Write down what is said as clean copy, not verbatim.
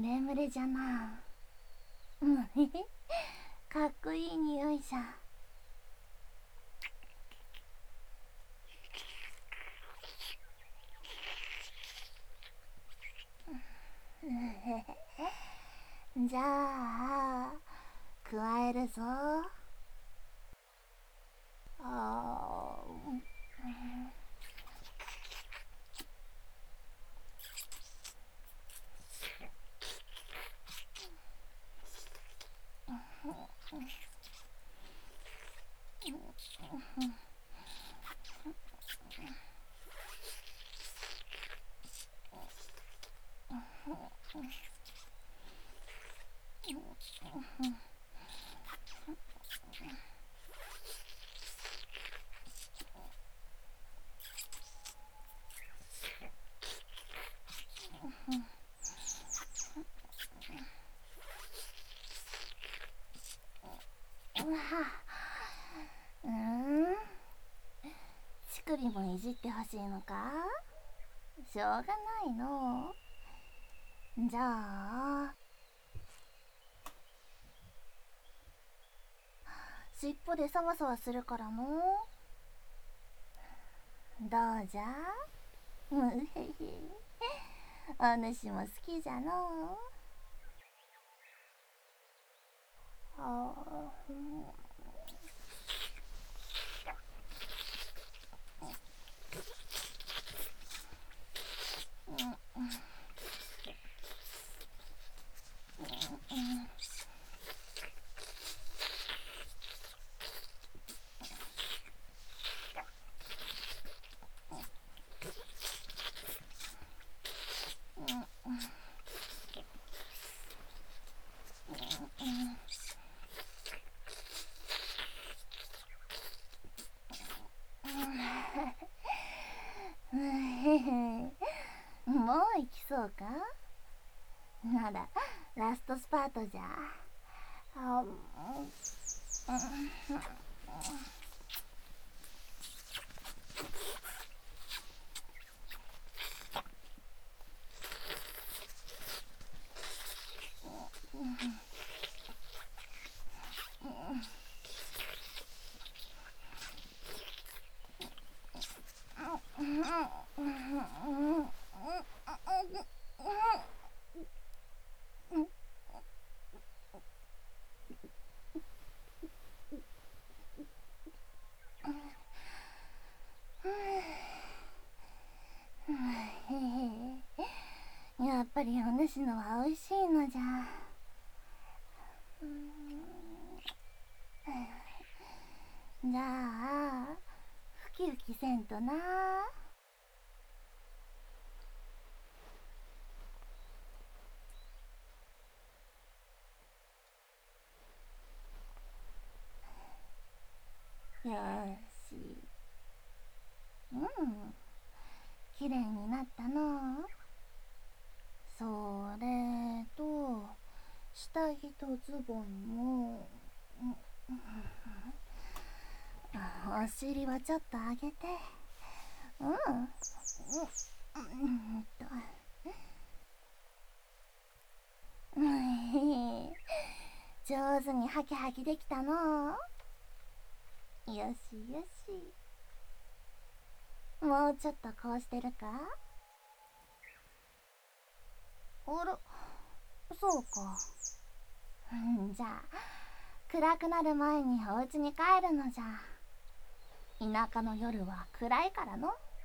レムレじゃな。かっこいい匂いじゃ。じゃあ加えるぞ。あ乳首もいじってほしいのか。しょうがないの。じゃあ尻尾でサワサワするからの。どうじゃ。むへへ、お主も好きじゃの。あもう行きそうか。ならラストスパートじゃ。やっぱりお主のは美味しいのじゃ。じゃあふきふきせんとな。よし。きれいになったの。それと下着とズボンも、お尻はちょっと上げて。上手にハキハキできたの。よしよし。もうちょっとこうしてるか。あら、そうか。じゃあ暗くなる前にお家に帰るのじゃ。田舎の夜は暗いからの。